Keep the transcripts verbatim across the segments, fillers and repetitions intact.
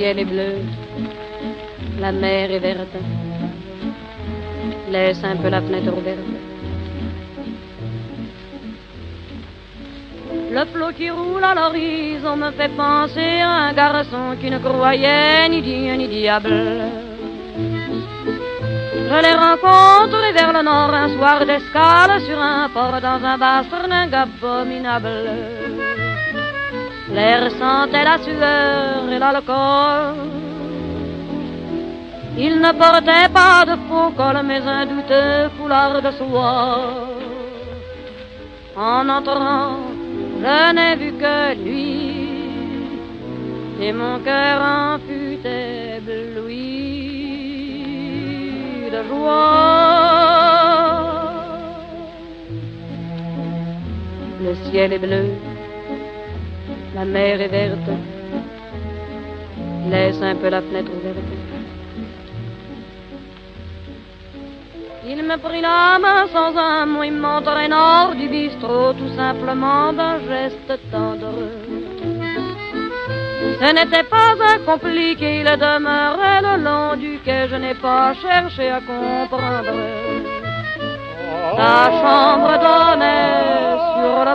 ciel est bleu, la mer est verte. Laisse un peu la fenêtre ouverte. Le flot qui roule à l'horizon me fait penser à un garçon qui ne croyait ni Dieu ni diable. Je l'ai rencontré vers le nord un soir d'escale sur un port dans un bassin abominable. L'air sentait la sueur et l'alcool. Il ne portait pas de faux col mais un douteux foulard de soie. En entrant, je n'ai vu que lui et mon cœur en fut ébloui de joie. Le ciel est bleu, la mer est verte. Laisse un peu la fenêtre ouverte. Il me prit la main sans un mot, il m'entraîna hors du bistrot, tout simplement d'un geste tendre. Ce n'était pas un compliqué, il demeurait le long du quai, je n'ai pas cherché à comprendre. La chambre donnait sur le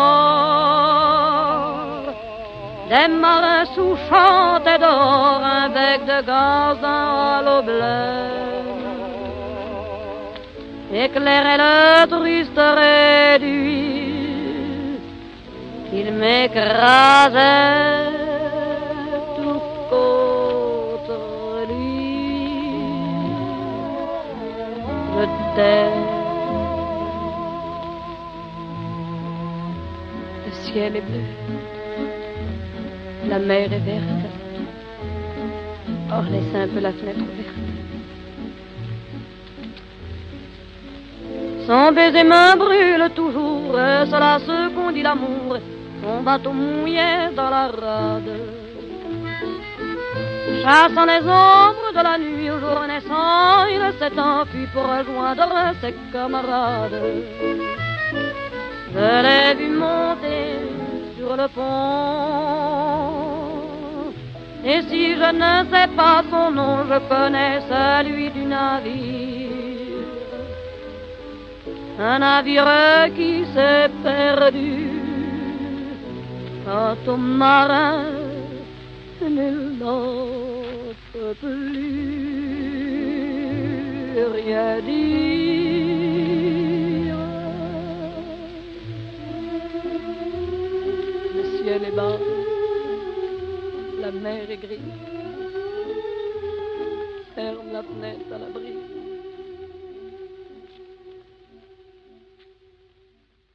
port, des marins sous chantaient dehors, un bec de gaz dans l'eau bleue éclairait le triste réduit. Il m'écrasait tout contre lui. Je t'aime. Le ciel est bleu, la mer est verte. Or laisse un peu la fenêtre ouverte. Son baiser me brûle toujours, cela ce qu'on dit l'amour, son bateau mouillé dans la rade. Chassant les ombres de la nuit au jour naissant, il s'est enfui pour rejoindre ses camarades. Je l'ai vu monter sur le pont, et si je ne sais pas son nom, je connais celui du navire. Un navire qui s'est perdu, quant au marin, nul n'en peut plus rien dire. Le ciel est bas, la mer est grise, ferme la fenêtre à l'abri.